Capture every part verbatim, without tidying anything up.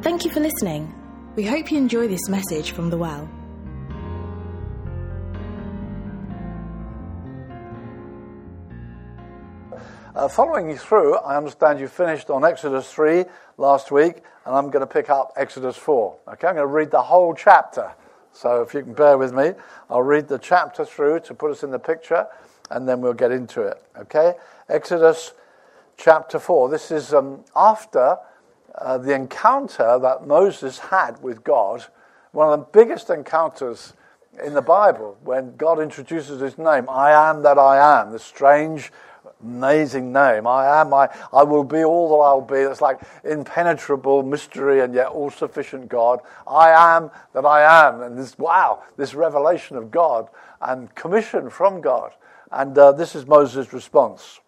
Thank you for listening. We hope you enjoy this message from The Well. Uh, following you through, I understand you finished on Exodus three last week, and I'm going to pick up Exodus four. Okay, I'm going to read the whole chapter. So if you can bear with me, I'll read the chapter through to put us in the picture, and then we'll get into it. Okay, Exodus chapter four. This is um, after uh, the encounter that Moses had with God, one of the biggest encounters in the Bible, when God introduces his name, I am that I am, the strange, amazing name. I am, I, I will be all that I'll be. It's like impenetrable mystery and yet all-sufficient God. I am that I am. And this, wow, this revelation of God and commission from God. And uh, this is Moses' response.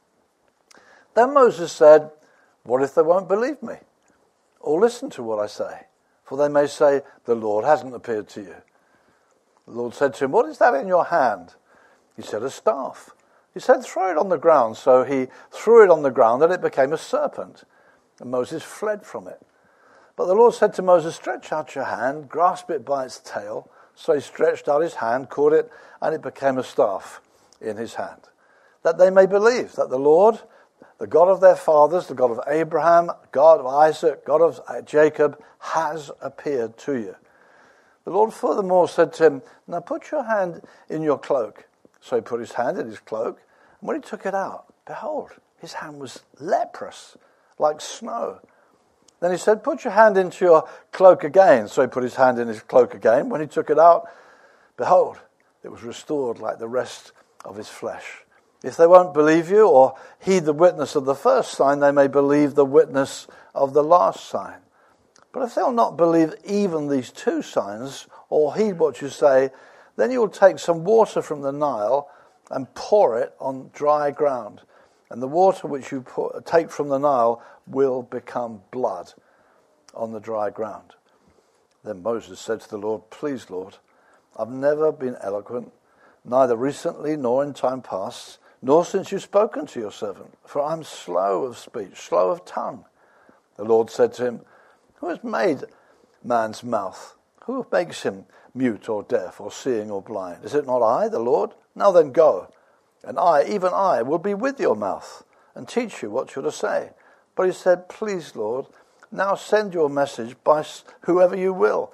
Then Moses said, what if they won't believe me or listen to what I say? For they may say, the Lord hasn't appeared to you. The Lord said to him, what is that in your hand? He said, a staff. He said, throw it on the ground. So he threw it on the ground and it became a serpent. And Moses fled from it. But the Lord said to Moses, stretch out your hand, grasp it by its tail. So he stretched out his hand, caught it, and it became a staff in his hand. That they may believe that the Lord, the God of their fathers, the God of Abraham, God of Isaac, God of Jacob, has appeared to you. The Lord furthermore said to him, now put your hand in your cloak. So he put his hand in his cloak, and when he took it out, behold, his hand was leprous, like snow. Then he said, put your hand into your cloak again. So he put his hand in his cloak again. When he took it out, behold, it was restored like the rest of his flesh. If they won't believe you or heed the witness of the first sign, they may believe the witness of the last sign. But if they'll not believe even these two signs or heed what you say, then you will take some water from the Nile and pour it on dry ground. And the water which you pour, take from the Nile will become blood on the dry ground. Then Moses said to the Lord, please, Lord, I've never been eloquent, neither recently nor in time past, nor since you've spoken to your servant, for I'm slow of speech, slow of tongue. The Lord said to him, who has made man's mouth? Who makes him mute or deaf or seeing or blind? Is it not I, the Lord? Now then go, and I, even I, will be with your mouth and teach you what you're to say. But he said, please, Lord, now send your message by whoever you will.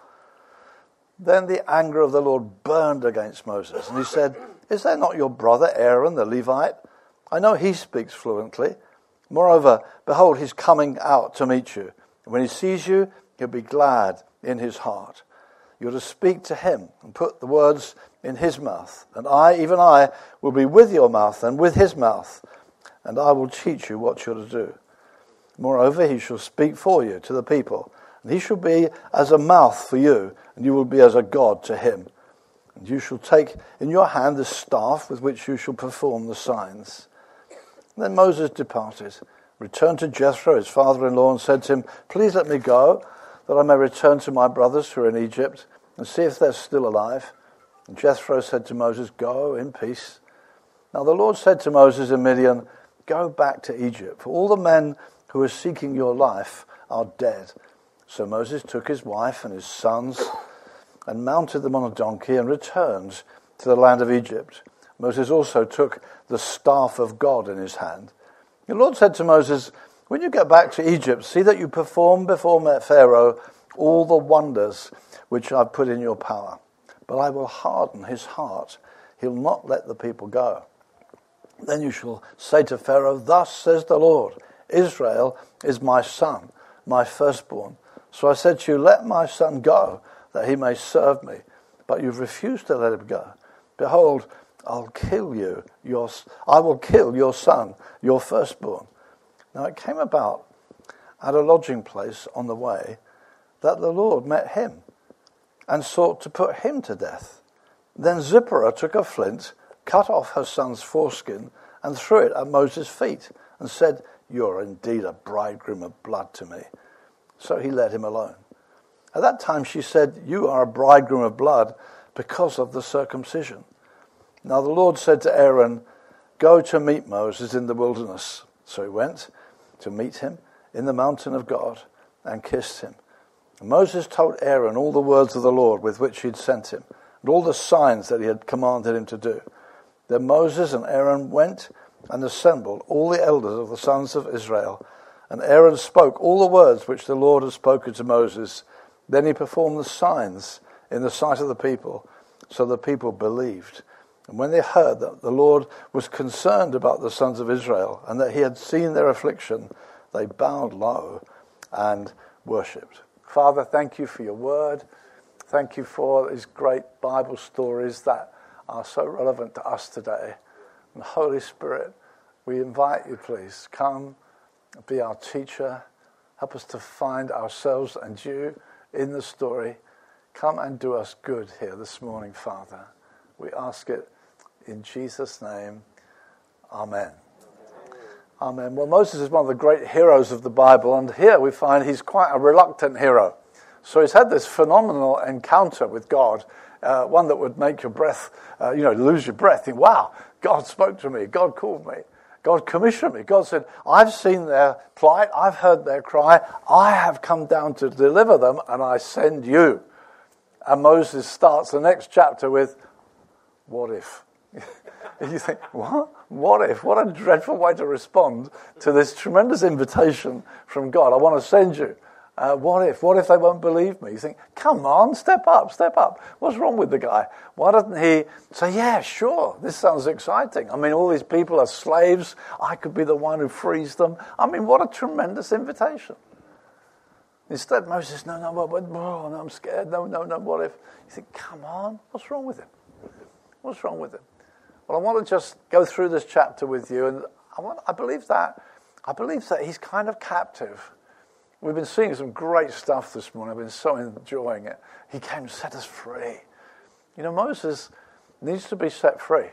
Then the anger of the Lord burned against Moses, and he said, is there not your brother Aaron the Levite? I know he speaks fluently. Moreover, behold, he's coming out to meet you. And when he sees you, he'll be glad in his heart. You're to speak to him and put the words in his mouth. And I, even I, will be with your mouth and with his mouth. And I will teach you what you're to do. Moreover, he shall speak for you to the people. And he shall be as a mouth for you, and you will be as a God to him. And you shall take in your hand the staff with which you shall perform the signs. And then Moses departed, returned to Jethro, his father-in-law, and said to him, please let me go, that I may return to my brothers who are in Egypt, and see if they're still alive. And Jethro said to Moses, go in peace. Now the Lord said to Moses in Midian, go back to Egypt, for all the men who are seeking your life are dead. So Moses took his wife and his sons and mounted them on a donkey and returned to the land of Egypt. Moses also took the staff of God in his hand. The Lord said to Moses, when you get back to Egypt, see that you perform before Pharaoh all the wonders which I've put in your power. But I will harden his heart. He'll not let the people go. Then you shall say to Pharaoh, thus says the Lord, Israel is my son, my firstborn. So I said to you, let my son go, that he may serve me. But you've refused to let him go. Behold, I'll kill you. Your, I will kill your son, your firstborn. Now it came about at a lodging place on the way that the Lord met him and sought to put him to death. Then Zipporah took a flint, cut off her son's foreskin, and threw it at Moses' feet, and said, you're indeed a bridegroom of blood to me. So he let him alone. At that time she said, you are a bridegroom of blood because of the circumcision. Now the Lord said to Aaron, go to meet Moses in the wilderness. So he went to meet him in the mountain of God and kissed him. Moses told Aaron all the words of the Lord with which he had sent him, and all the signs that he had commanded him to do. Then Moses and Aaron went and assembled all the elders of the sons of Israel, and Aaron spoke all the words which the Lord had spoken to Moses. Then he performed the signs in the sight of the people, so the people believed. And when they heard that the Lord was concerned about the sons of Israel, and that he had seen their affliction, they bowed low and worshipped. Father, thank you for your word. Thank you for these great Bible stories that are so relevant to us today. And Holy Spirit, we invite you, please, come, be our teacher. Help us to find ourselves and you in the story. Come and do us good here this morning, Father. We ask it in Jesus' name. Amen. Amen. Well, Moses is one of the great heroes of the Bible, and here we find he's quite a reluctant hero. So he's had this phenomenal encounter with God, uh, one that would make your breath, uh, you know, lose your breath. Think, wow, God spoke to me, God called me, God commissioned me. God said, I've seen their plight, I've heard their cry, I have come down to deliver them, and I send you. And Moses starts the next chapter with, what if? You think, what? What if? What a dreadful way to respond to this tremendous invitation from God. I want to send you. Uh, what if? What if they won't believe me? You think, come on, step up, step up. What's wrong with the guy? Why doesn't he say, yeah, sure, this sounds exciting. I mean, all these people are slaves. I could be the one who frees them. I mean, what a tremendous invitation. Instead, Moses, no, no, no, oh, no, I'm scared. No, no, no, what if? You think, come on, what's wrong with him? What's wrong with him? Well, I want to just go through this chapter with you, and I, want, I believe that I believe that he's kind of captive. We've been seeing some great stuff this morning. I've been so enjoying it. He came to set us free. You know, Moses needs to be set free.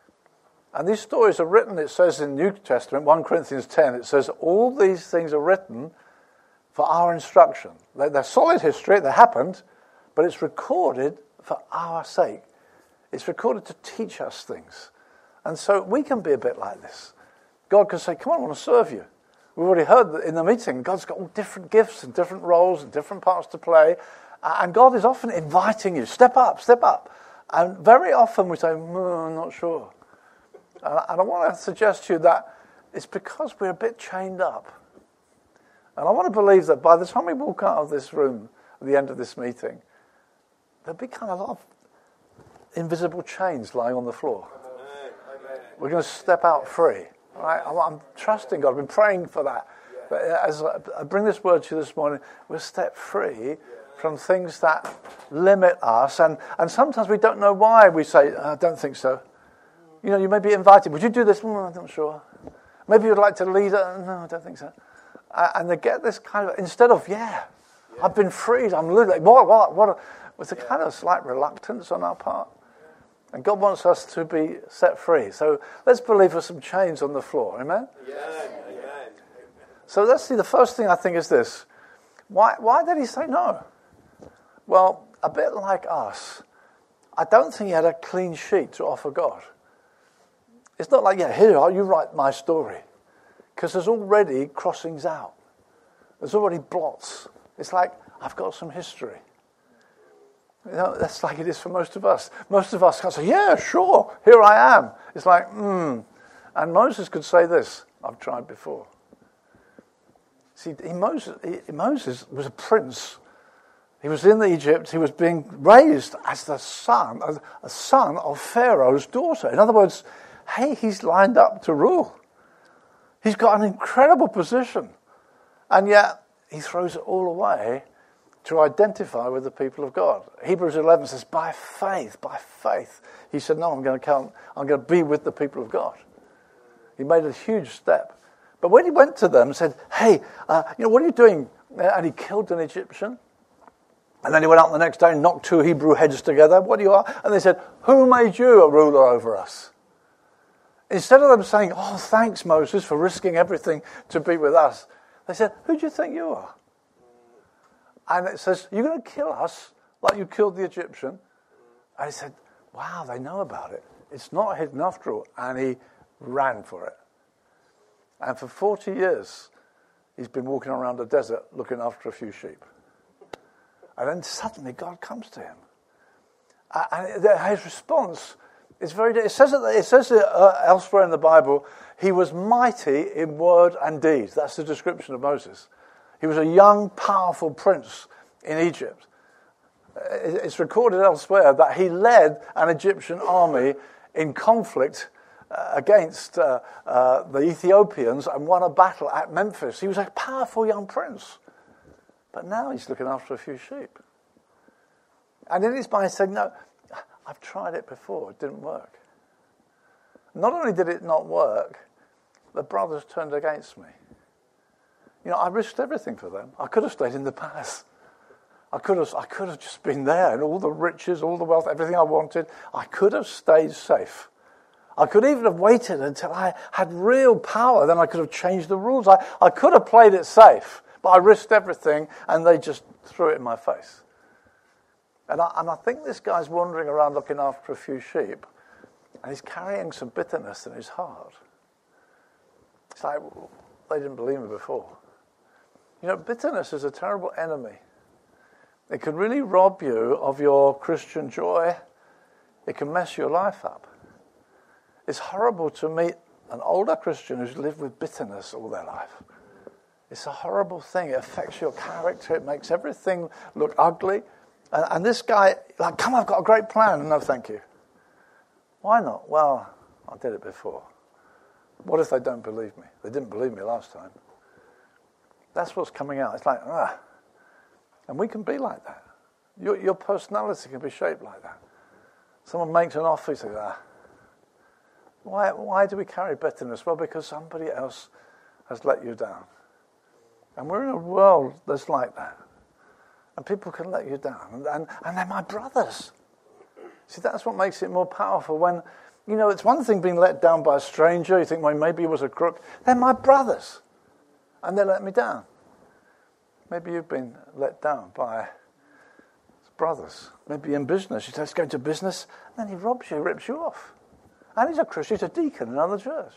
And these stories are written, it says in the New Testament, First Corinthians ten, it says, all these things are written for our instruction. They're, they're solid history, they happened, but it's recorded for our sake. It's recorded to teach us things. And so we can be a bit like this. God can say, come on, I want to serve you. We've already heard that in the meeting, God's got all different gifts and different roles and different parts to play. And God is often inviting you, step up, step up. And very often we say, mm, I'm not sure. And I want to suggest to you that it's because we're a bit chained up. And I want to believe that by the time we walk out of this room at the end of this meeting, there'll be kind of a lot of invisible chains lying on the floor. We're going to step out free. Right? I'm trusting God. I've been praying for that. But as I bring this word to you this morning, we'll step free from things that limit us. And, and sometimes we don't know why we say, I don't think so. You know, you may be invited. Would you do this? Mm, I'm not sure. Maybe you'd like to lead it. No, I don't think so. And they get this kind of, instead of, yeah, I've been freed. I'm living. What, what, what? With a kind of slight reluctance on our part. And God wants us to be set free. So let's believe for some chains on the floor. Amen? Yes. Amen. So let's see, the first thing I think is this. Why, why did he say no? Well, a bit like us, I don't think he had a clean sheet to offer God. It's not like, yeah, here you are, you write my story. Because there's already crossings out. There's already blots. It's like, I've got some history. You know, that's like it is for most of us. Most of us can't say, yeah, sure, here I am. It's like, hmm. And Moses could say this, I've tried before. See, he, Moses, he, Moses was a prince. He was in Egypt. He was being raised as the son, as a son of Pharaoh's daughter. In other words, hey, he's lined up to rule. He's got an incredible position. And yet, he throws it all away to identify with the people of God. Hebrews eleven says, by faith, by faith. He said, no, I'm going to count, I'm going to be with the people of God. He made a huge step. But when he went to them and said, hey, uh, you know, what are you doing? And he killed an Egyptian. And then he went out the next day and knocked two Hebrew heads together. What do you are? And they said, who made you a ruler over us? Instead of them saying, oh, thanks, Moses, for risking everything to be with us, they said, who do you think you are? And it says, you're going to kill us like you killed the Egyptian? And he said, wow, they know about it. It's not hidden after all. And he ran for it. And for forty years, he's been walking around the desert looking after a few sheep. And then suddenly God comes to him. Uh, and his response is very... It says, it, it says it, uh, elsewhere in the Bible, he was mighty in word and deed. That's the description of Moses. He was a young, powerful prince in Egypt. It's recorded elsewhere that he led an Egyptian army in conflict uh, against uh, uh, the Ethiopians and won a battle at Memphis. He was a powerful young prince. But now he's looking after a few sheep. And in his mind he's saying, no, I've tried it before, it didn't work. Not only did it not work, the brothers turned against me. You know, I risked everything for them. I could have stayed in the palace. I could have I could have just been there, and all the riches, all the wealth, everything I wanted. I could have stayed safe. I could even have waited until I had real power. Then I could have changed the rules. I, I could have played it safe, but I risked everything, and they just threw it in my face. And I, and I think this guy's wandering around looking after a few sheep, and he's carrying some bitterness in his heart. It's like, well, they didn't believe me before. You know, bitterness is a terrible enemy. It can really rob you of your Christian joy. It can mess your life up. It's horrible to meet an older Christian who's lived with bitterness all their life. It's a horrible thing. It affects your character. It makes everything look ugly. And, and this guy, like, come, I've got a great plan. No, thank you. Why not? Well, I did it before. What if they don't believe me? They didn't believe me last time. That's what's coming out. It's like, ah. And we can be like that. Your, your personality can be shaped like that. Someone makes an offer, you say, ah. Why, why do we carry bitterness? Well, because somebody else has let you down. And we're in a world that's like that. And people can let you down. And, and, and they're my brothers. See, that's what makes it more powerful. When, you know, it's one thing being let down by a stranger. You think, well, maybe he was a crook. They're my brothers. And they let me down. Maybe you've been let down by brothers. Maybe in business. You say, let's go into business. And then he robs you, rips you off. And he's a Christian, he's a deacon in another church.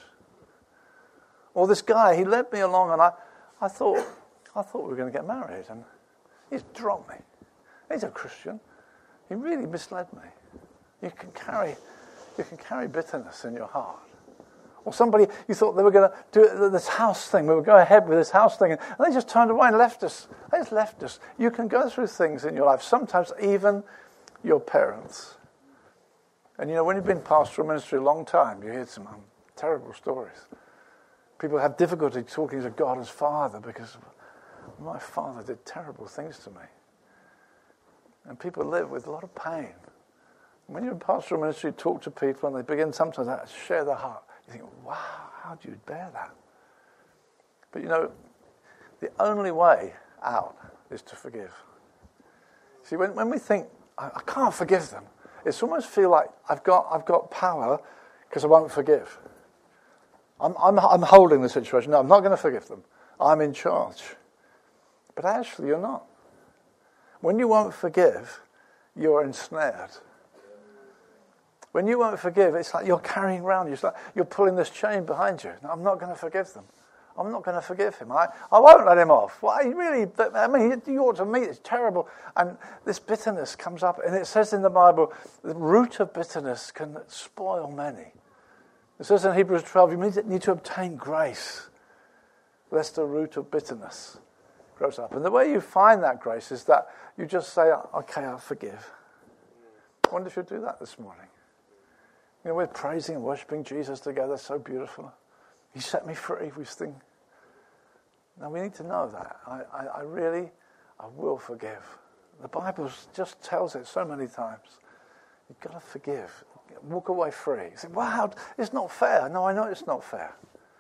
Or this guy, he led me along, and I, I thought, I thought we were going to get married, and he's dropped me. He's a Christian. He really misled me. You can carry, you can carry bitterness in your heart. Or somebody, you thought they were going to do this house thing, we would go ahead with this house thing, and they just turned away and left us. They just left us. You can go through things in your life, sometimes even your parents. And you know, when you've been pastoral ministry a long time, you hear some um, terrible stories. People have difficulty talking to God as Father because my father did terrible things to me. And people live with a lot of pain. When you're in pastoral ministry, you talk to people and they begin sometimes to share their heart. You think, wow, how do you bear that? But you know, the only way out is to forgive. See, when, when we think, I, I can't forgive them, it's almost feel like I've got I've got power because I won't forgive. I'm I'm I'm holding the situation. No, I'm not going to forgive them. I'm in charge. But actually, you're not. When you won't forgive, you're ensnared. When you won't forgive, it's like you're carrying around. It's like you're pulling this chain behind you. No, I'm not going to forgive them. I'm not going to forgive him. I, I won't let him off. Well, he really, I mean, you ought to meet. It's terrible. And this bitterness comes up. And it says in the Bible, the root of bitterness can spoil many. It says in Hebrews twelve, you need to obtain grace, lest the root of bitterness grows up. And the way you find that grace is that you just say, okay, I'll forgive. I wonder if you'll do that this morning. You know, we're praising and worshipping Jesus together. So beautiful. He set me free. We sing. Now we need to know that. I, I, I really, I will forgive. The Bible just tells it so many times. You've got to forgive. Walk away free. You say, wow, it's not fair. No, I know it's not fair.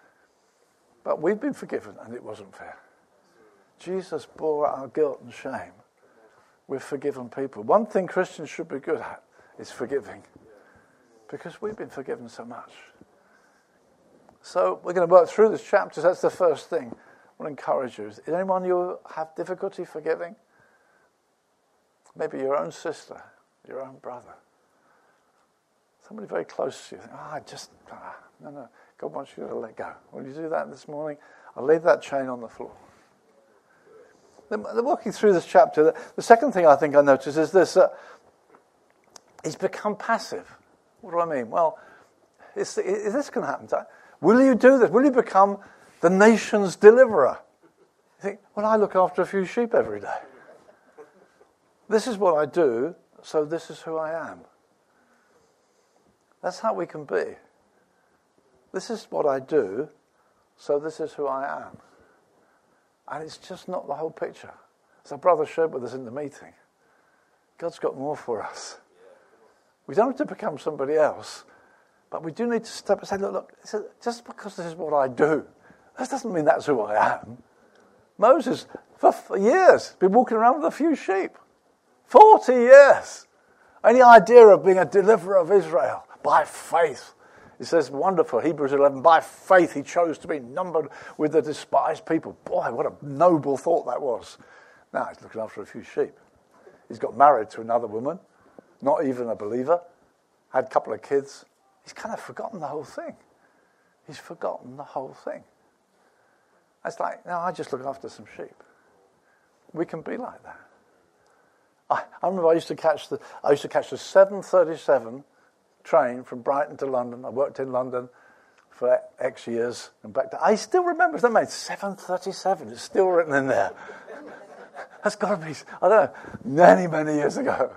But we've been forgiven and it wasn't fair. Jesus bore our guilt and shame. We're forgiven people. One thing Christians should be good at is forgiving. Because we've been forgiven so much. So we're going to work through this chapter. That's the first thing I want to encourage you. Is anyone you have difficulty forgiving? Maybe your own sister, your own brother. Somebody very close to you. Ah, oh, just, ah, no, no. God wants you to let go. Will you do that this morning? I'll leave that chain on the floor. they're walking through this chapter. The second thing I think I notice is this, uh, he's become passive. What do I mean? Well, is, is this going to happen? Will you do this? Will you become the nation's deliverer? You think, well, I look after a few sheep every day. This is what I do, so this is who I am. That's how we can be. This is what I do, so this is who I am. And it's just not the whole picture. As our brother shared with us in the meeting, God's got more for us. We don't have to become somebody else, but we do need to step and say, look, look, just because this is what I do, that doesn't mean that's who I am. Moses, for years, been walking around with a few sheep. Forty years. Any idea of being a deliverer of Israel? By faith. It says, wonderful, Hebrews eleven, by faith he chose to be numbered with the despised people. Boy, what a noble thought that was. Now he's looking after a few sheep. He's got married to another woman, not even a believer, had a couple of kids. He's kind of forgotten the whole thing. He's forgotten the whole thing. It's like, no, I just look after some sheep. We can be like that. I, I remember I used to catch the I used to catch the seven thirty-seven train from Brighton to London. I worked in London for X years and back to. I still remember that, mate. seven thirty-seven. It's still written in there. That's got to be, I don't know, many many years ago.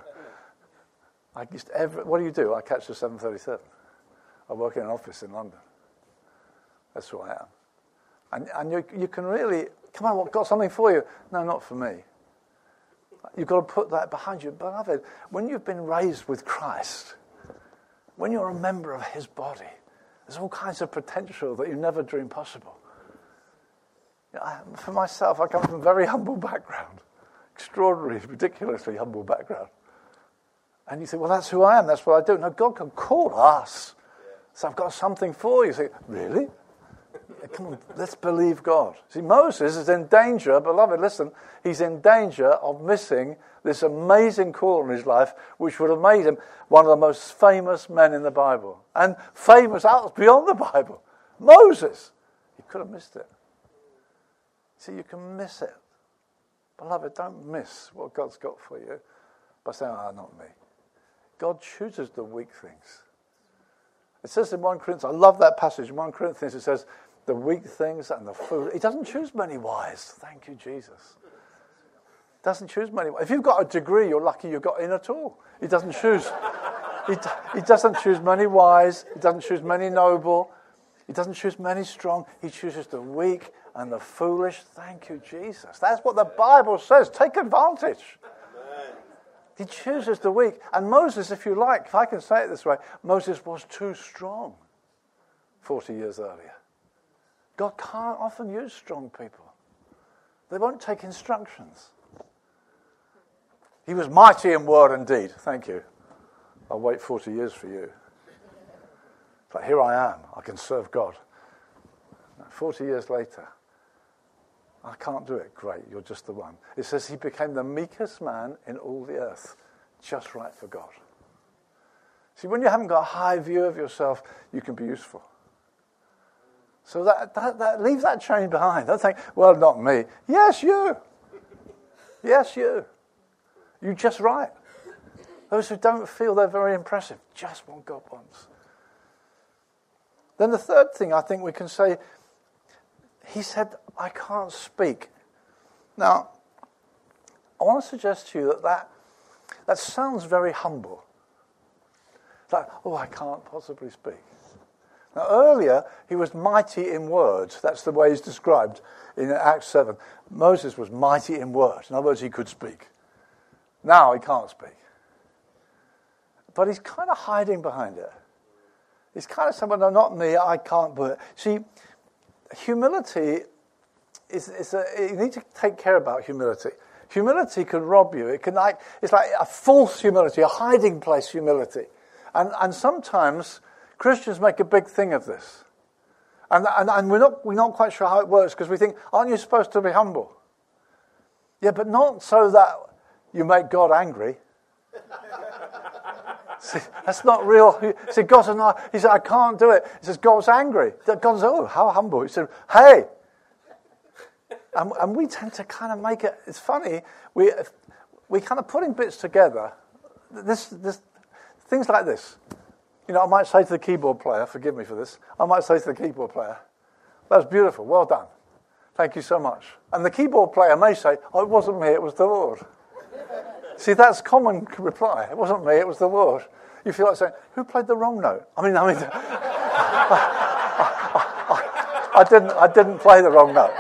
I used to every, what do you do? I catch the seven thirty-seven. I work in an office in London. That's who I am. And and you you can really come on. What got something for you? No, not for me. You've got to put that behind you. Beloved, when you've been raised with Christ, when you're a member of his body, there's all kinds of potential that you never dreamed possible. You know, I, for myself, I come from a very humble background. Extraordinary, ridiculously humble background. And you think, well, that's who I am, that's what I do. No, God can call us. So I've got something for you. You say, really? Come on, let's believe God. See, Moses is in danger, beloved, listen, he's in danger of missing this amazing call in his life, which would have made him one of the most famous men in the Bible. And famous out beyond the Bible. Moses. He could have missed it. See, you can miss it. Beloved, don't miss what God's got for you by saying, ah, oh, not me. God chooses the weak things. It says in First Corinthians, I love that passage, in First Corinthians it says, the weak things and the foolish. He doesn't choose many wise. Thank you, Jesus. Doesn't choose many. If you've got a degree, you're lucky you got in at all. He doesn't choose. he, he doesn't choose many wise. He doesn't choose many noble. He doesn't choose many strong. He chooses the weak and the foolish. Thank you, Jesus. That's what the Bible says. Take advantage. Amen. He chooses the weak. And Moses, if you like, if I can say it this way, Moses was too strong forty years earlier. God can't often use strong people. They won't take instructions. He was mighty in word and deed. Thank you. I'll wait forty years for you. But here I am. I can serve God. forty years later, I can't do it. Great, you're just the one. It says he became the meekest man in all the earth, just right for God. See, when you haven't got a high view of yourself, you can be useful. So that, that, that leave that chain behind. Don't think, well, not me. Yes, you. Yes, you. You're just right. Those who don't feel they're very impressive, just what God wants. Then the third thing I think we can say, he said, I can't speak. Now, I want to suggest to you that that, that sounds very humble. It's like, oh, I can't possibly speak. Now, earlier, he was mighty in words. That's the way he's described in Acts seven. Moses was mighty in words. In other words, he could speak. Now he can't speak. But he's kind of hiding behind it. He's kind of saying, well, no, not me, I can't do it. See, humility is, is a, you need to take care about humility. Humility can rob you. It can like it's like a false humility, a hiding place humility. And and sometimes Christians make a big thing of this. And and, and we're not we're not quite sure how it works because we think, aren't you supposed to be humble? Yeah, but not so that you make God angry. See, that's not real. See, God's not. He said, I can't do it. He says, God's angry. God says, oh, how humble. He said, hey, And, and we tend to kind of make it, it's funny, we we kind of putting bits together, this this things like this. You know, I might say to the keyboard player, forgive me for this, I might say to the keyboard player, that was beautiful, well done. Thank you so much. And the keyboard player may say, oh, it wasn't me, it was the Lord. See, that's common reply. It wasn't me, it was the Lord. You feel like saying, who played the wrong note? I mean, I mean, I, I, I didn't, I didn't play the wrong note.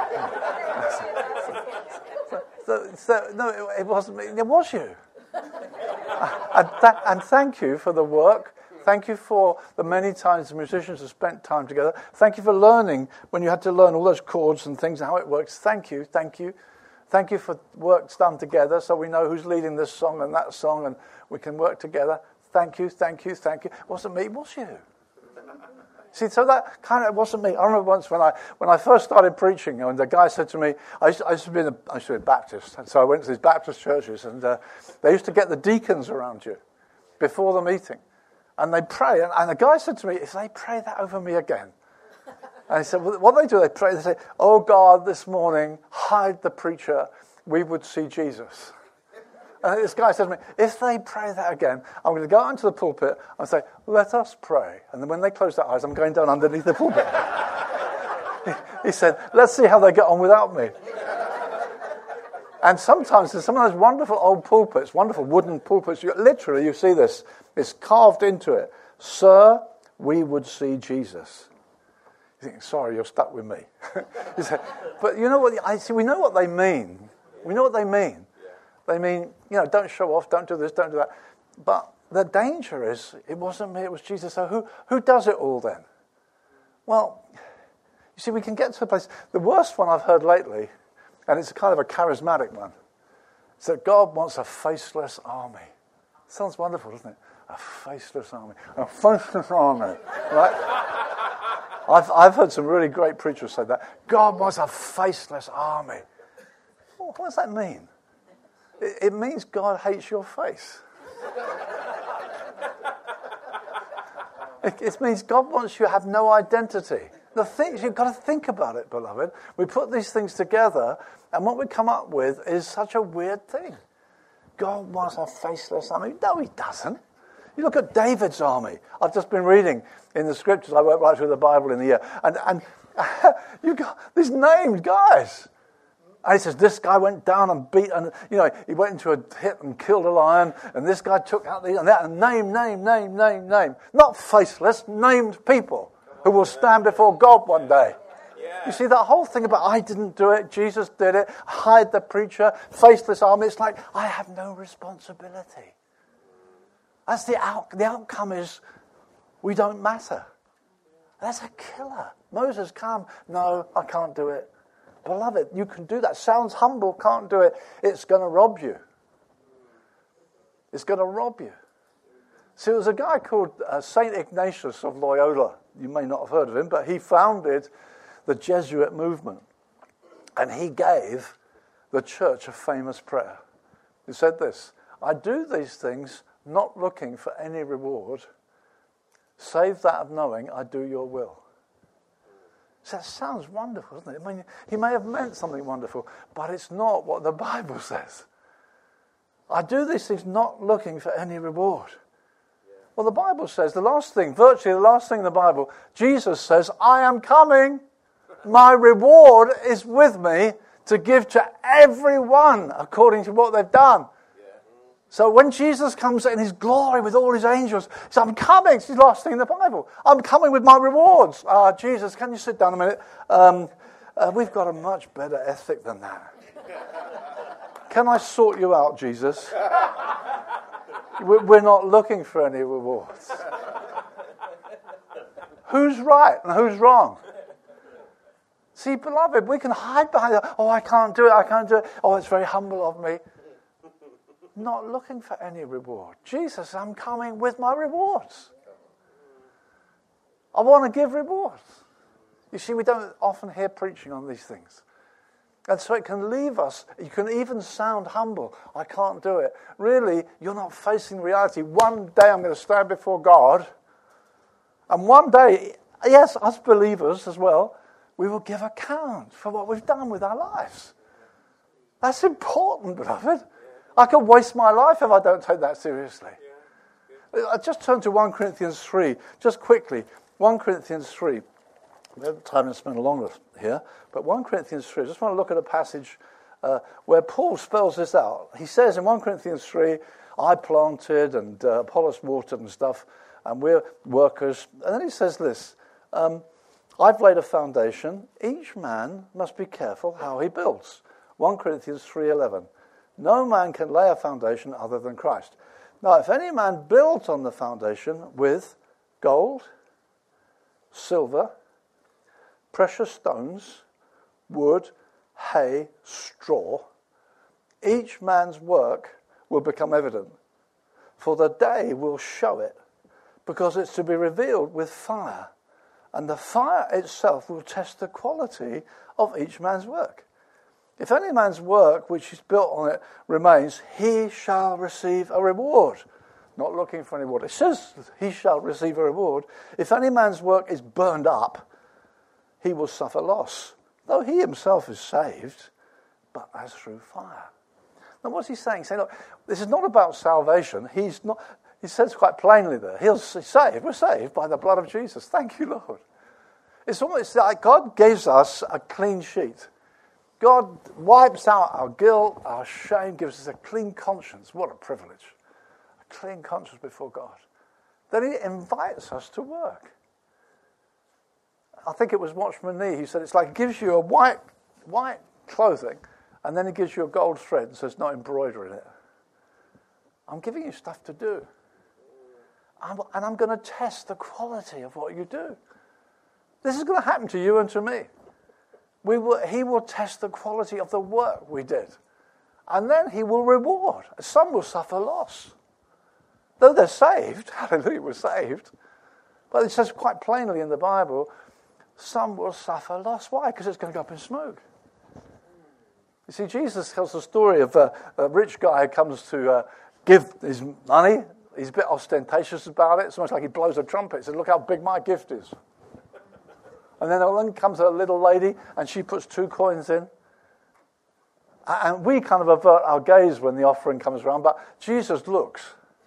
So, so, no, it, it wasn't me. It was you. and, th- and thank you for the work. Thank you for the many times the musicians have spent time together. Thank you for learning when you had to learn all those chords and things and how it works. Thank you, thank you. Thank you for work done together so we know who's leading this song and that song and we can work together. Thank you, thank you, thank you. It wasn't me, it was you. See, so that kind of wasn't me. I remember once when I when I first started preaching, and the guy said to me, I used to, I used to be in a, I used to be a Baptist, and so I went to these Baptist churches, and uh, they used to get the deacons around you before the meeting, and they pray. And, and the guy said to me, if they pray that over me again, and he said, well, what do they do? They pray. They say, "Oh God, this morning hide the preacher. We would see Jesus." And this guy said to me, if they pray that again, I'm going to go out into the pulpit and say, let us pray. And then when they close their eyes, I'm going down underneath the pulpit. he, he said, let's see how they get on without me. And sometimes there's some of those wonderful old pulpits, wonderful wooden pulpits. You, literally, you see this. It's carved into it. Sir, we would see Jesus. You think, sorry, you're stuck with me. He said, but you know what? I see. We know what they mean. We know what they mean. They mean, you know, don't show off, don't do this, don't do that. But the danger is, it wasn't me, it was Jesus. So who, who does it all then? Well, you see, we can get to a place. The worst one I've heard lately, and it's kind of a charismatic one, is that God wants a faceless army. Sounds wonderful, doesn't it? A faceless army. A faceless army, right? I've, I've heard some really great preachers say that. God wants a faceless army. Well, what does that mean? It means God hates your face. it, it means God wants you to have no identity. The things you've got to think about it, beloved. We put these things together, and what we come up with is such a weird thing. God wants a faceless army. No, he doesn't. You look at David's army. I've just been reading in the scriptures. I went right through the Bible in the year, and and you got these named guys. And he says, this guy went down and beat, and you know, he went into a hit and killed a lion, and this guy took out the, and that, and name, name, name, name, name. Not faceless, named people who will stand before God one day. Yeah. You see, that whole thing about, I didn't do it, Jesus did it, hide the preacher, faceless army, it's like, I have no responsibility. That's the out, the outcome is, we don't matter. That's a killer. Moses, come. No, I can't do it. Beloved, you can do that. Sounds humble, can't do it. It's going to rob you. It's going to rob you. See, there was a guy called uh, Saint Ignatius of Loyola. You may not have heard of him, but he founded the Jesuit movement. And he gave the church a famous prayer. He said this, I do these things not looking for any reward, save that of knowing I do your will. So that sounds wonderful, doesn't it? I mean, he may have meant something wonderful, but it's not what the Bible says. I do these things not looking for any reward. Yeah. Well, the Bible says, the last thing, virtually the last thing in the Bible, Jesus says, I am coming. My reward is with me to give to everyone according to what they've done. So when Jesus comes in his glory with all his angels, he says, I'm coming. It's the last thing in the Bible. I'm coming with my rewards. Ah, uh, Jesus, can you sit down a minute? Um, uh, we've got a much better ethic than that. Can I sort you out, Jesus? We're not looking for any rewards. Who's right and who's wrong? See, beloved, we can hide behind that. Oh, I can't do it. I can't do it. Oh, it's very humble of me. Not looking for any reward. Jesus, I'm coming with my rewards. I want to give rewards. You see, we don't often hear preaching on these things. And so it can leave us, you can even sound humble. I can't do it. Really, you're not facing reality. One day I'm going to stand before God. And one day, yes, us believers as well, we will give account for what we've done with our lives. That's important, beloved. I could waste my life if I don't take that seriously. I just turn to First Corinthians three, just quickly. First Corinthians three. We have time to spend longer here, but First Corinthians three, I just want to look at a passage uh, where Paul spells this out. He says in First Corinthians three, I planted and uh, Apollos watered and stuff, and we're workers. And then he says this, um, I've laid a foundation. Each man must be careful how he builds. First Corinthians three eleven. No man can lay a foundation other than Christ. Now, if any man builds on the foundation with gold, silver, precious stones, wood, hay, straw, each man's work will become evident, for the day will show it, because it's to be revealed with fire, and the fire itself will test the quality of each man's work. If any man's work which is built on it remains, he shall receive a reward. Not looking for any reward. It says he shall receive a reward. If any man's work is burned up, he will suffer loss, though he himself is saved, but as through fire. Now what's he saying? He's saying, look, this is not about salvation. He's not. He says quite plainly there, he's saved. We're saved by the blood of Jesus. Thank you, Lord. It's almost like God gives us a clean sheet. God wipes out our guilt, our shame, gives us a clean conscience. What a privilege. A clean conscience before God. Then he invites us to work. I think it was Watchman Nee who said it's like he gives you a white white clothing and then he gives you a gold thread and says not embroidered in it. I'm giving you stuff to do. I'm, and I'm going to test the quality of what you do. This is going to happen to you and to me. We will, he will test the quality of the work we did. And then he will reward. Some will suffer loss. Though they're saved, hallelujah, we're saved. But it says quite plainly in the Bible, some will suffer loss. Why? Because it's going to go up in smoke. You see, Jesus tells the story of a, a rich guy who comes to uh, give his money. He's a bit ostentatious about it. It's almost like he blows a trumpet. He says, look how big my gift is. And then along comes a little lady, and she puts two coins in. And we kind of avert our gaze when the offering comes around, but Jesus looks.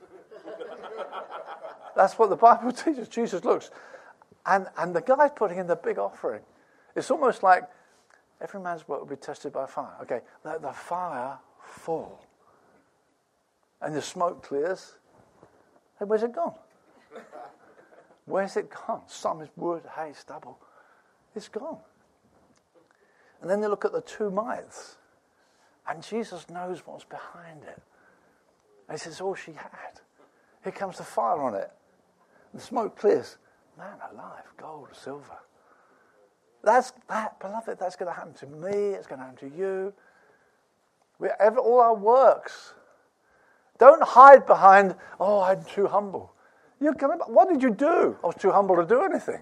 That's what the Bible teaches. Jesus looks. And, and the guy's putting in the big offering. It's almost like every man's work will be tested by fire. Okay, let the fire fall. And the smoke clears. Hey, where's it gone? Where's it gone? Some is wood, hay, stubble. It's gone. And then they look at the two mites. And Jesus knows what's behind it. And he says, all she had. Here comes the fire on it. The smoke clears. Man alive, gold, silver. That's that, beloved, that's going to happen to me. It's going to happen to you. We ever, all our works. Don't hide behind, oh, I'm too humble. You're gonna, what did you do? I was too humble to do anything.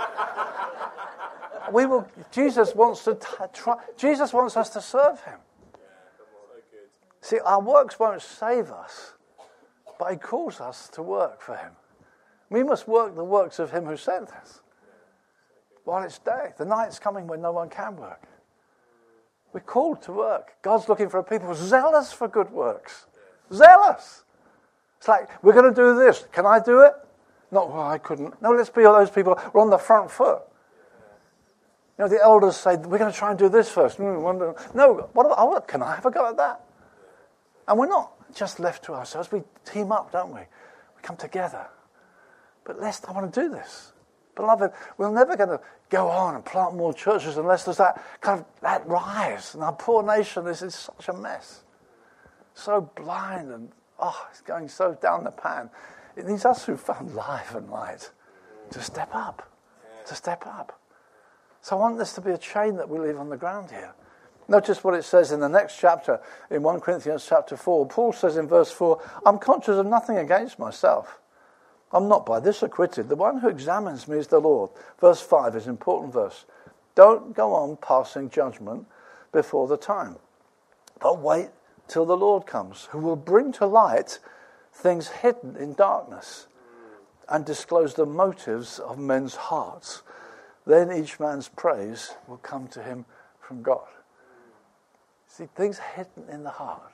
We will. Jesus wants to t- try. Jesus wants us to serve him. See, our works won't save us, but he calls us to work for him. We must work the works of him who sent us. While it's day, the night's coming when no one can work. We're called to work. God's looking for a people zealous for good works. Zealous. It's like, we're going to do this. Can I do it? Not, well, I couldn't. No, let's be all those people who are on the front foot. You know, the elders say, we're going to try and do this first. No, what about, oh, can I have a go at that? And we're not just left to ourselves. We team up, don't we? We come together. But let's, I want to do this. Beloved, we're never going to go on and plant more churches unless there's that kind of, that rise. And our poor nation is in such a mess. So blind and, oh, it's going so down the pan. It needs us who found life and light to step up, to step up. So I want this to be a chain that we leave on the ground here. Notice what it says in the next chapter, in First Corinthians chapter four. Paul says in verse four, I'm conscious of nothing against myself. I'm not by this acquitted. The one who examines me is the Lord. Verse five is an important verse. Don't go on passing judgment before the time, but wait till the Lord comes, who will bring to light things hidden in darkness and disclose the motives of men's hearts. then each man's praise will come to him from God. See, things hidden in the heart.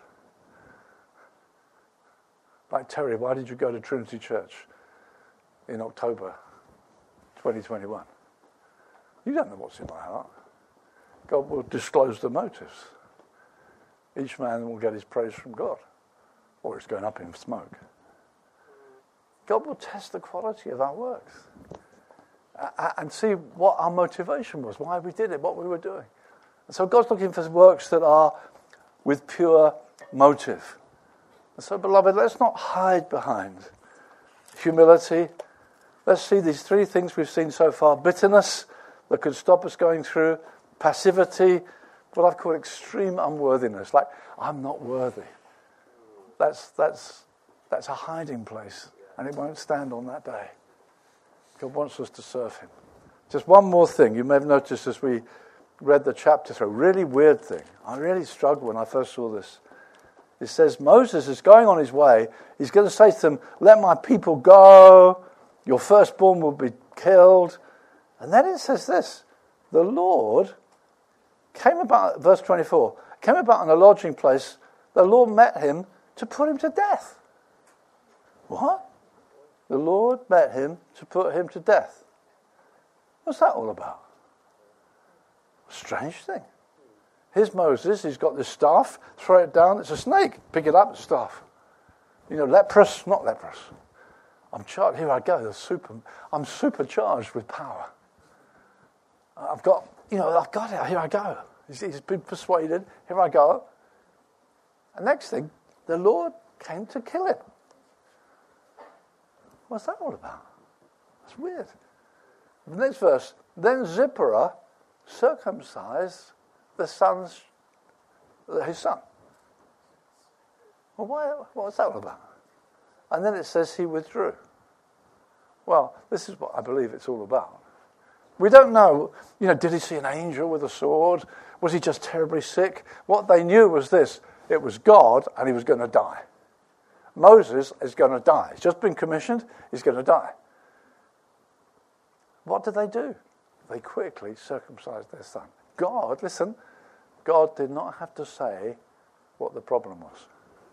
Like, Terry, why did you go to Trinity Church in October twenty twenty-one? You don't know what's in my heart. God will disclose the motives. Each man will get his praise from God, or it's going up in smoke. God will test the quality of our works uh, and see what our motivation was, why we did it, what we were doing. And so God's looking for works that are with pure motive. And so, beloved, let's not hide behind humility. Let's see these three things we've seen so far. Bitterness that could stop us going through. Passivity, what I've called extreme unworthiness. Like, I'm not worthy. That's, that's, that's a hiding place. And it won't stand on that day. God wants us to serve him. Just one more thing. You may have noticed as we read the chapter through, a really weird thing. I really struggled when I first saw this. It says Moses is going on his way. He's going to say to them, let my people go. Your firstborn will be killed. And then it says this. The Lord came about, verse twenty-four, came about in a lodging place. The Lord met him to put him to death. What? The Lord met him to put him to death. What's that all about? Strange thing. Here's Moses, he's got this staff, throw it down, it's a snake, pick it up, it's staff. You know, leprous, not leprous. I'm charged, here I go, the super, I'm supercharged with power. I've got, you know, I've got it, here I go. He's, he's been persuaded, here I go. And next thing, the Lord came to kill him. What's that all about? That's weird. The next verse, then Zipporah circumcised the son's, his son. Well, why, what's that all about? And then it says he withdrew. Well, this is what I believe it's all about. We don't know, you know, did he see an angel with a sword? Was he just terribly sick? What they knew was this, it was God and he was going to die. Moses is going to die. He's just been commissioned, he's going to die. What did they do? They quickly circumcised their son. God, listen, God did not have to say what the problem was.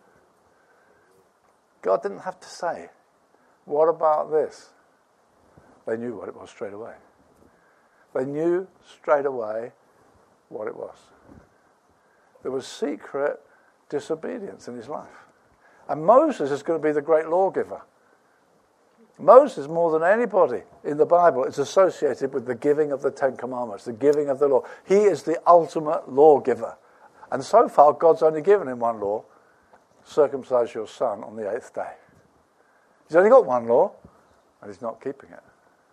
God didn't have to say, what about this? They knew what it was straight away. They knew straight away what it was. There was secret disobedience in his life. And Moses is going to be the great lawgiver. Moses, more than anybody in the Bible, is associated with the giving of the Ten Commandments, the giving of the law. He is the ultimate lawgiver. And so far, God's only given him one law: circumcise your son on the eighth day. He's only got one law, and he's not keeping it.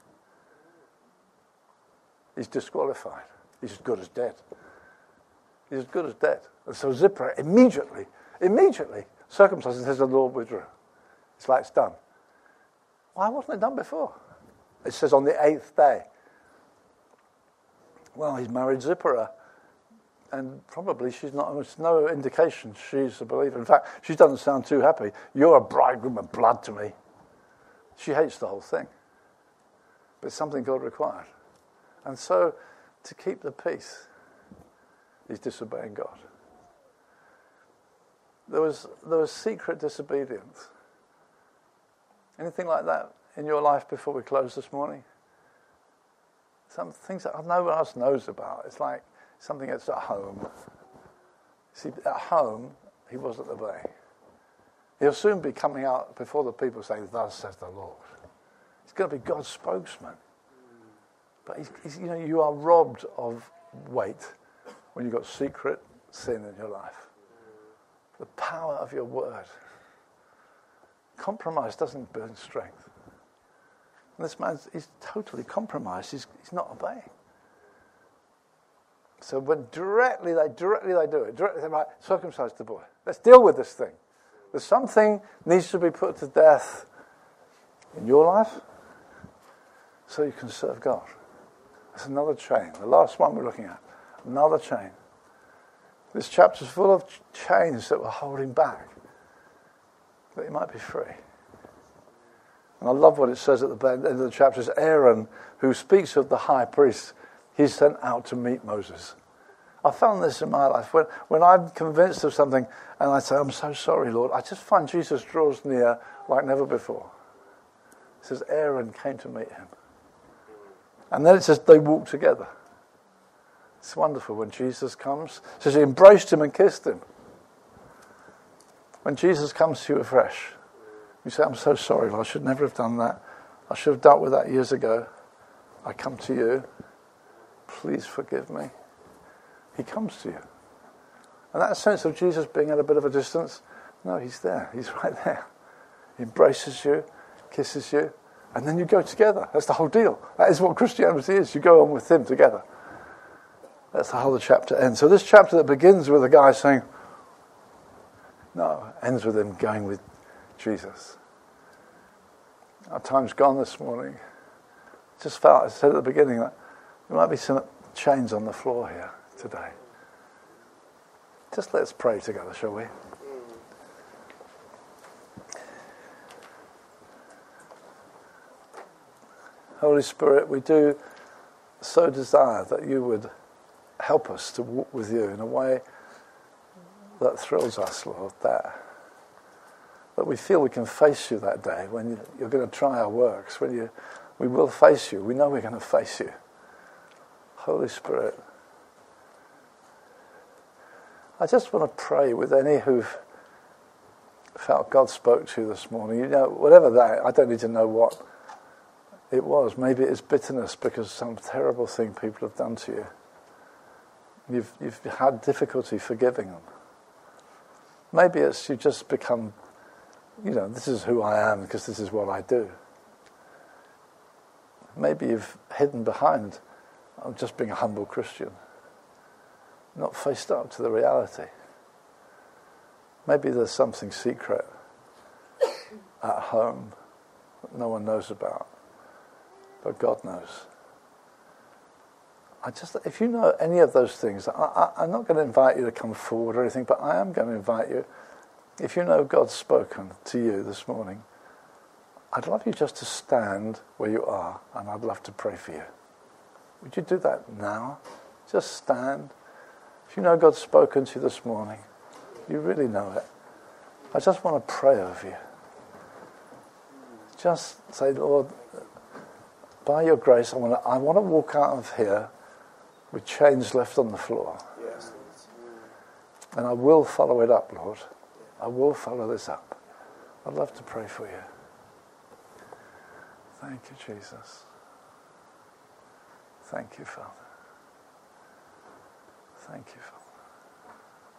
He's disqualified. He's as good as dead. He's as good as dead. And so Zipporah immediately, immediately circumcises and says the Lord withdrew. It's like it's done. Why wasn't it done before? It says on the eighth day. Well, he's married Zipporah, and probably she's not, there's no indication she's a believer. In fact, she doesn't sound too happy. You're a bridegroom of blood to me. She hates the whole thing. But it's something God required. And so, to keep the peace, he's disobeying God. There was there was secret disobedience. Anything like that in your life before we close this morning? Some things that no one else knows about. It's like something that's at home. See, at home, he wasn't obeying. He'll soon be coming out before the people saying, thus says the Lord. He's going to be God's spokesman. But he's, he's, you know, you are robbed of weight when you've got secret sin in your life. The power of your word. Compromise doesn't build strength. And this man is totally compromised. He's, he's not obeying. So when directly they directly they do it, directly they might circumcise the boy. Let's deal with this thing. There's something needs to be put to death in your life so you can serve God. That's another chain. The last one we're looking at. Another chain. This chapter's full of ch- chains that were holding back. But you might be free. And I love what it says at the end of the chapter. It's Aaron, who speaks of the high priest, he's sent out to meet Moses. I found this in my life. When, when I'm convinced of something and I say, I'm so sorry, Lord, I just find Jesus draws near like never before. It says Aaron came to meet him. And then it says they walked together. It's wonderful when Jesus comes. It says he embraced him and kissed him. When Jesus comes to you afresh, you say, I'm so sorry, Lord, I should never have done that. I should have dealt with that years ago. I come to you. Please forgive me. He comes to you. And that sense of Jesus being at a bit of a distance, no, he's there. He's right there. He embraces you, kisses you, and then you go together. That's the whole deal. That is what Christianity is. You go on with him together. That's how the chapter ends. So this chapter that begins with a guy saying, no, ends with him going with Jesus. Our time's gone this morning. Just felt, I said at the beginning, that there might be some chains on the floor here today. Just let's pray together, shall we? Holy Spirit, we do so desire that you would help us to walk with you in a way that thrills us, Lord, that, that we feel we can face you that day when you're going to try our works, when you, we will face you. We know we're going to face you. Holy Spirit, I just want to pray with any who've felt God spoke to you this morning. You know, whatever that, I don't need to know what it was. Maybe it's bitterness because some terrible thing people have done to you. You've, you've had difficulty forgiving them. Maybe it's you just become, you know, this is who I am because this is what I do. Maybe you've hidden behind, I'm just being a humble Christian, not faced up to the reality. Maybe there's something secret at home that no one knows about, but God knows. I just, if you know any of those things, I, I, I'm not going to invite you to come forward or anything, but I am going to invite you, if you know God's spoken to you this morning, I'd love you just to stand where you are, and I'd love to pray for you. Would you do that now? Just stand. If you know God's spoken to you this morning, you really know it, I just want to pray over you. Just say, Lord, by your grace, I want to, I want to walk out of here with chains left on the floor. Yes. And I will follow it up, Lord. I will follow this up. I'd love to pray for you. Thank you, Jesus. Thank you, Father. Thank you, Father.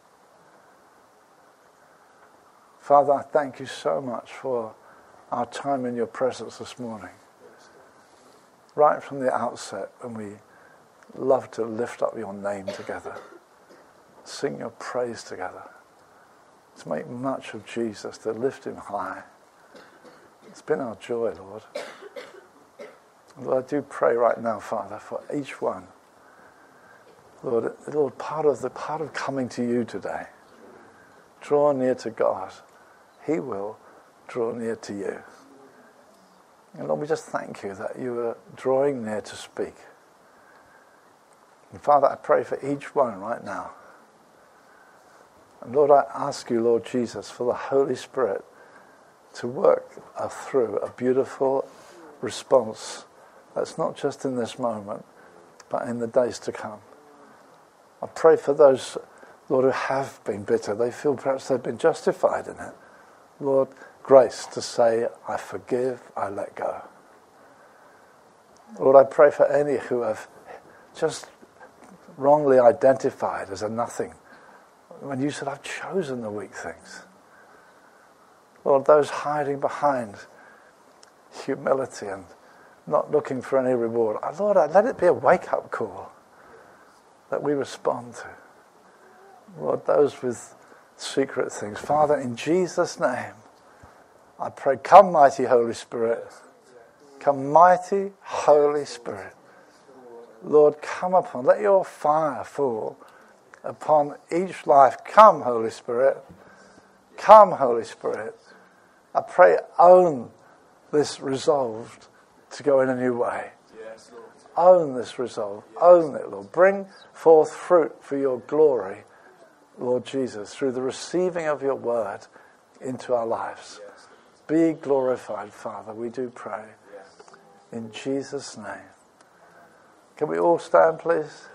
Father, I thank you so much for our time in your presence this morning. Right from the outset, when we love to lift up your name together, sing your praise together, to make much of Jesus, to lift him high. It's been our joy, Lord. Lord, I do pray right now, Father, for each one. Lord, Lord, part of the part of coming to you today, draw near to God. He will draw near to you. And Lord, we just thank you that you are drawing near to speak. And Father, I pray for each one right now. And Lord, I ask you, Lord Jesus, for the Holy Spirit to work uh, through a beautiful response that's not just in this moment, but in the days to come. I pray for those, Lord, who have been bitter. They feel perhaps they've been justified in it. Lord, grace to say, I forgive, I let go. Lord, I pray for any who have just wrongly identified as a nothing. When you said, I've chosen the weak things. Lord, those hiding behind humility and not looking for any reward. Lord, I let it be a wake-up call that we respond to. Lord, those with secret things. Father, in Jesus' name, I pray, come mighty Holy Spirit. Come mighty Holy Spirit. Lord, come upon, let your fire fall upon each life. Come, Holy Spirit. Come, Holy Spirit. I pray, own this resolved to go in a new way. Yes, Lord. Own this resolve. Own it, Lord. Bring forth fruit for your glory, Lord Jesus, through the receiving of your word into our lives. Yes. Be glorified, Father, we do pray. Yes. In Jesus' name. Can we all stand, please?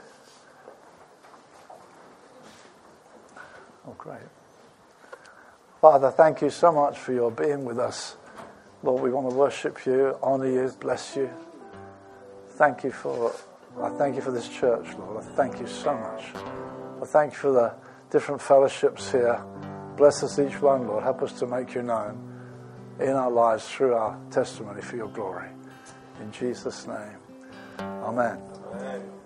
Oh, great. Father, thank you so much for your being with us. Lord, we want to worship you, honor you, bless you. Thank you for, I thank you for this church, Lord. I thank you so much. I thank you for the different fellowships here. Bless us each one, Lord. Help us to make you known in our lives through our testimony for your glory. In Jesus' name. Amen. Amen.